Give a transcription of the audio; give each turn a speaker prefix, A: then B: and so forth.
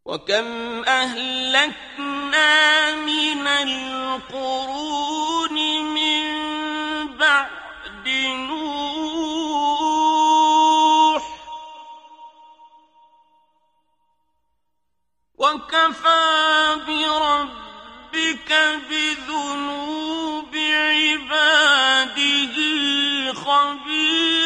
A: وكم أهلكنا من القرون من بعد نوح وكفى بربك بذنوب عباده خبيرا